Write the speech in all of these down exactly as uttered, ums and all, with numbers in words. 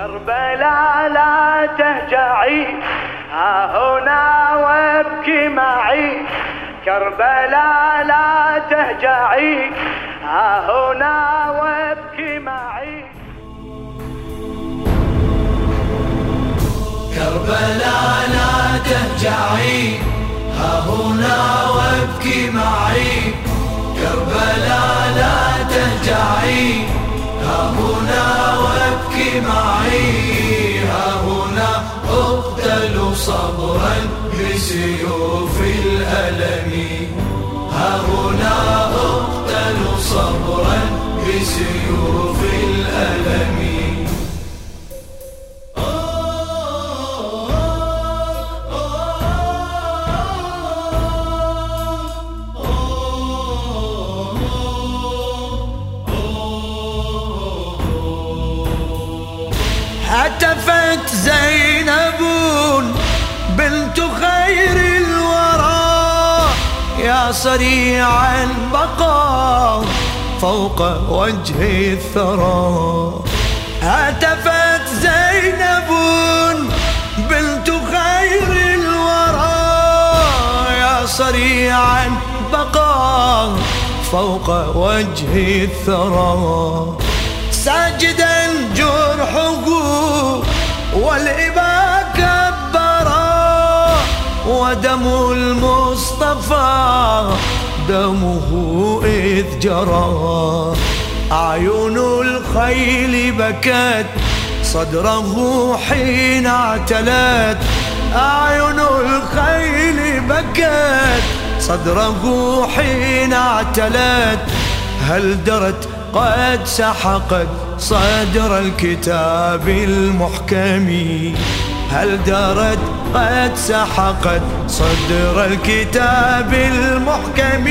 كربلاء لا تهجعي ها هنا وابكي معي، كربلاء لا تهجعي ها هنا وابكي معي. كربلاء لا تهجعي ها هنا وابكي معي، كربلاء لا تهجعي ها هنا وابكي معي، ها هنا اقتل صبرا بسيوف الألم، ها هنا اقتل صبرا بسيوف الألم. هتفت زينب بنت خير الورى يا صريع البقاء فوق وجه الثرى، هتفت زينب بنت خير الورى يا صريع البقاء فوق وجه الثرى، ساجدا جرحه والإبا كبرا ودم المصطفى دمه إذ جرى، أعين الخيل بكت صدره حين اعتلت، أعين الخيل بكت صدره حين اعتلت، هل درت قد سحقت صدر الكتاب المحكم، هل درت قد سحقت صدر الكتاب المحكم.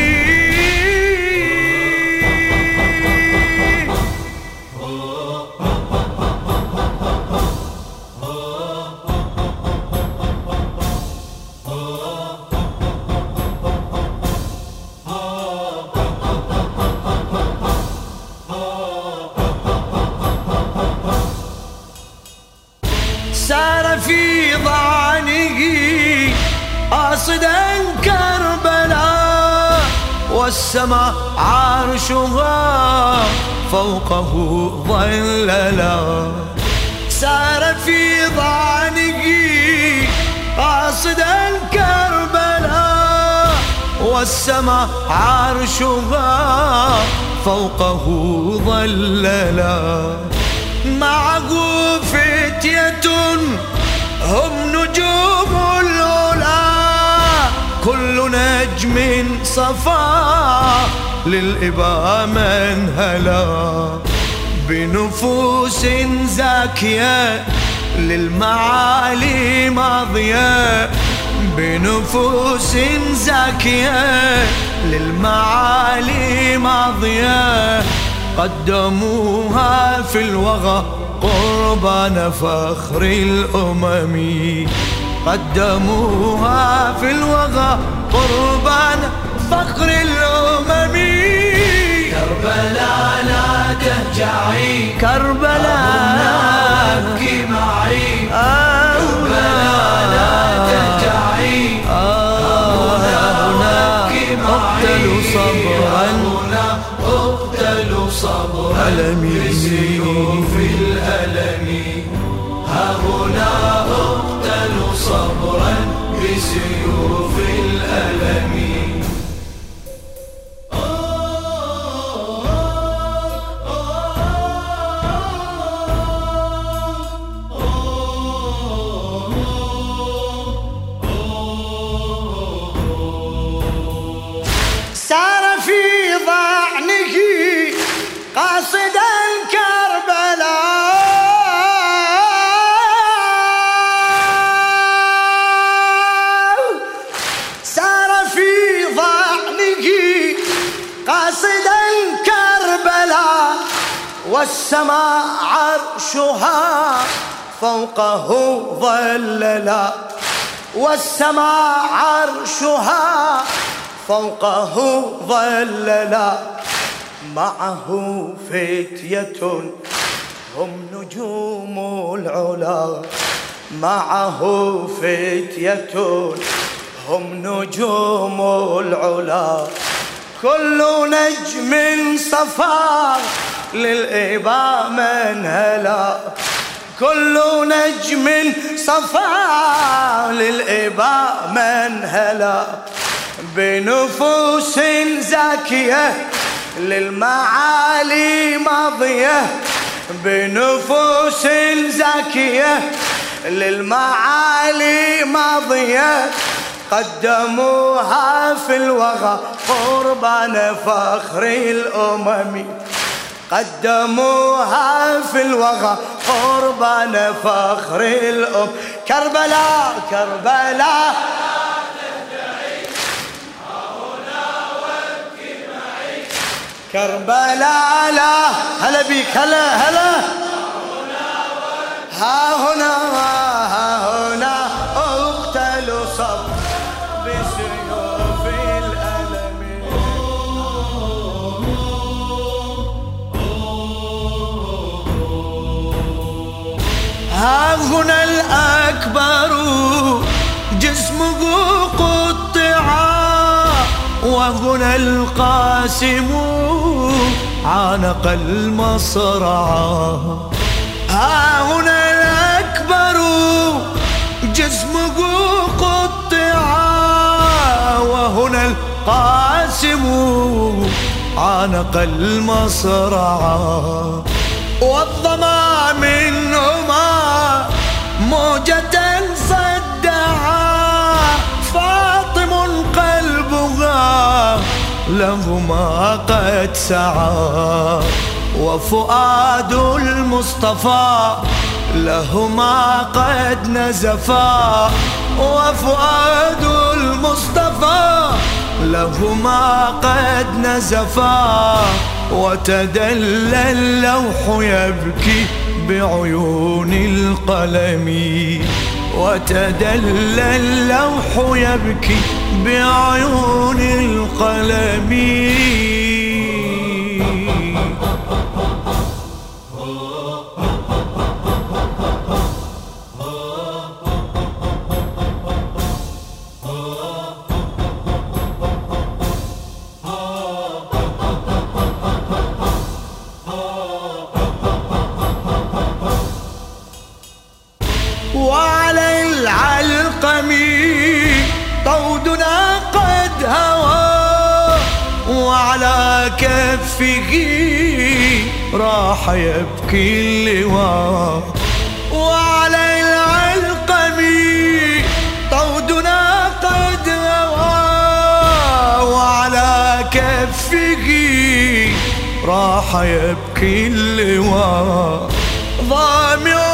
سار في ضعنه قاصدا كربلاء والسماء عرشها فوقه ظللا، سار في ضعنه قاصدا كربلاء والسماء عرشها فوقه ظللا، معه فتية هم نجوم العلا كل نجم صفا للإبا منهلا، بنفوس زاكية للمعالي ماضية، بنفوس زاكية للمعالي ماضية، قدموها في الوغى قربان فخر الأمم، قدموها في الوغى قربان فخر الأمم. كربلاء لا تهجعي كربلاء ابكي معي، آه كربلاء لا تهجعي هنا اقتل صبرا اقتل صبرا بسيوف الألم، ها هنا اقتل صبرا بسيوف الألم. سار في ضعنه قاصدا كربلاء سار في ضعنه قاصدا كربلاء والسماء عرشها فوقه ظللا، والسماء عرشها فوقه ظللا، معه فتية هم نجوم العلا معه فتية هم نجوم العلا كل نجم صفا للإباء من هلا كل نجم صفا للإباء من هلا بنفوس زاكية للمعالي ماضية بنفوس زاكية للمعالي ماضية قدموها في الوغى قربان فخر الأمم قدموها في الوغى قربان فخر الأم كربلاء كربلاء كربلاء لا هلا بيك هلا هلا ها هنا ها هنا اقتل صب بسيوف الألم ها هنا الأكبر جسمه قطعا وهنا القاسم عانق المصرعا ها هنا الأكبر جسمه قطعا وهنا القاسم عانق المصرعا والظما منهما موجة صدعا فاطم قلبها لهما قد سعى وفؤاد المصطفى لهما قد نزفا وفؤاد المصطفى لهما قد نزفا وتدلى اللوح يبكي بعيون القلم وتدلى اللوح يبكي بعيون القلم وعلى العلقم طودنا قد هوى وعلى كفه راح يبكي اللواء وعلى العلقم طودنا قد هوى وعلى كفه راح يبكي اللواء ضامع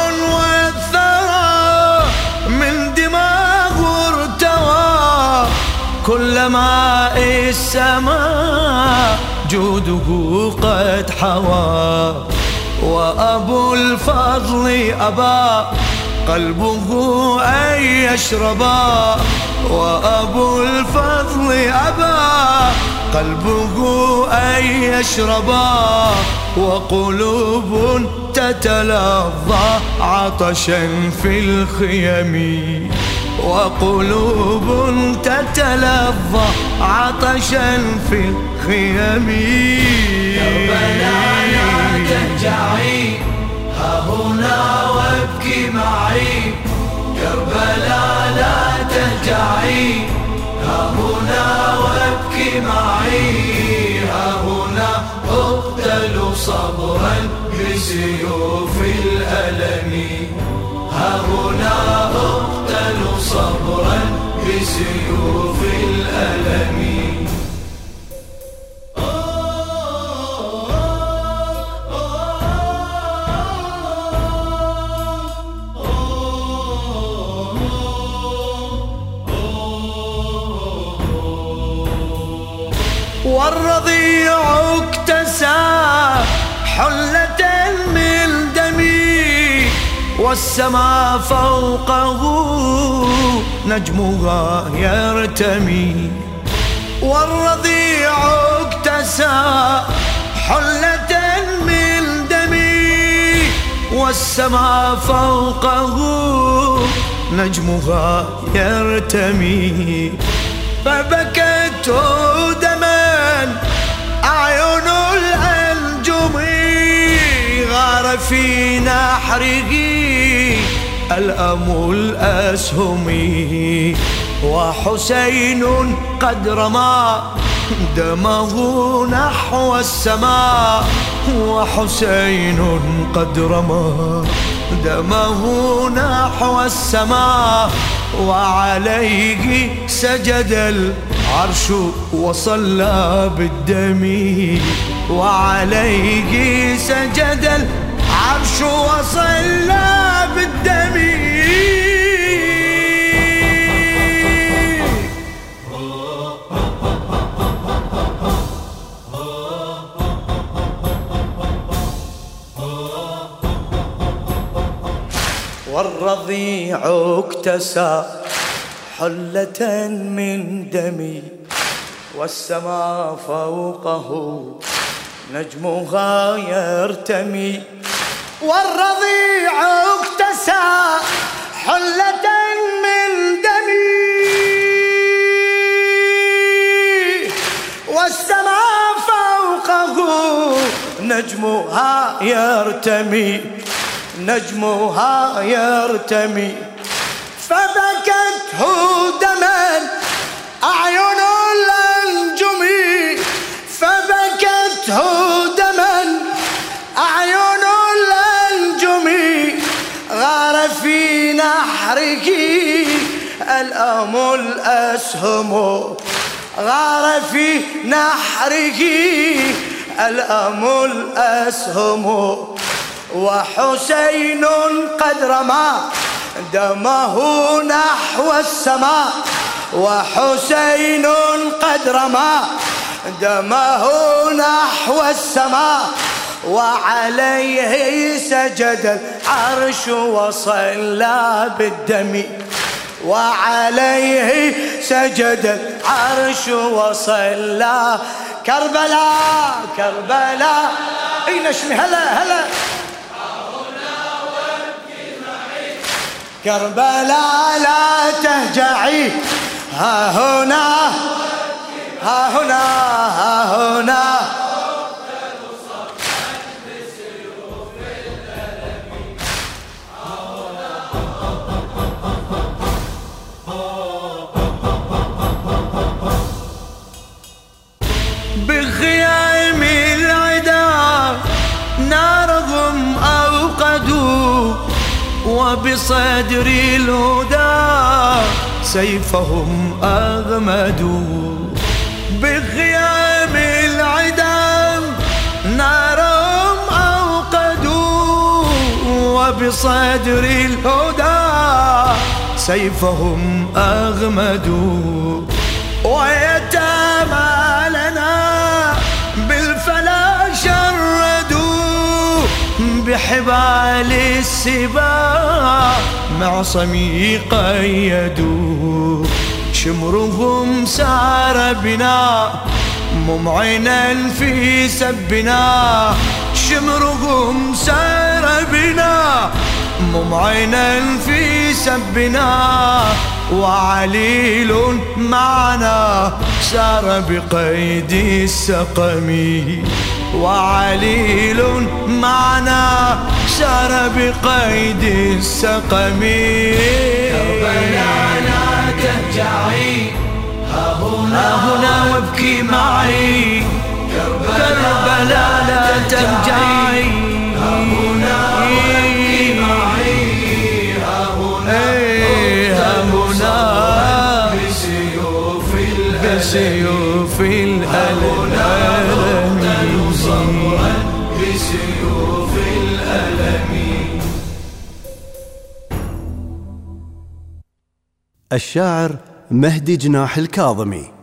من دماغ ارتوى كل ماء السماء جوده قد حوى وأبو الفضل أبى قلبه أن يشربا وأبو الفضل أبى قلبه أن يشربا وقلوب تتلظى عطشا في الخيم وقلوب تتلظى عطشا في الخيم كربلاء لا تهجعي ها هنا وابكي معي كربلاء لا تهجعي ها هنا وابكي معي ها هنا اقتل صبرا بسيوف الألم ها هنا اقتل صبرا بسيوف الألم والرضيع اكتسى حلة من دمي والسماء فوقه نجمها يرتمي والرضيع اكتسى حلة من دمي والسماء فوقه نجمها يرتمي، فبكت دما أعين الأنجم، غار في نحره الأم الأسهم، وحسين قد رمى دمه نحو السماء، وحسين قد رمى دمه نحو السماء، وعليه سجد العرش وصلى بالدم، وعليه سجد العرش وصلى بالدم. والرضيع اكتسى حلة من دمي، والسماء فوقه نجمها يرتمي، والرضيع اكتسى حلة من دمي، والسماء فوقه نجمها يرتمي، نجمها يرتمي، فبكته دما أعين الأنجم، فبكته دما أعين الأنجم، غار في نحره الأم الأسهم، غار في نحره الأم الأسهم، وحسين قد رمى دمه نحو السماء، وحسين قد رمى دمه نحو السماء، وعليه سجد العرش وصلى بالدم، وعليه سجد العرش وصلى. كربلاء كربلاء اي نشمي هلا هلا كربلاء لا تهجعي، ها هنا ها هنا ها هنا بخيام العدا نارهم أوقدوا، وبصدر الهدى سيفهم أغمدوا، بخيام العدا نارهم أوقدوا، وبصدر الهدى سيفهم أغمدوا، ويتامى لنا بالفلا شردوا، بحبال السباع معصمي قيدوا، شمرهم سار بنا ممعنا في سبنا، شمرهم سار بنا ممعنا في سبنا، وعليل معنا سار بقيد السقم، وعليل معنا سار بقيد السقم. كربلاء لا تهجعي، ها هنا هنا وابكي معي، كربلاء لا تهجعي، ها هنا وابكي معي، ها هنا بسيوف الألم، بسيوف الألم، بسيوف الألم. الشاعر مهدي جناح الكاظمي.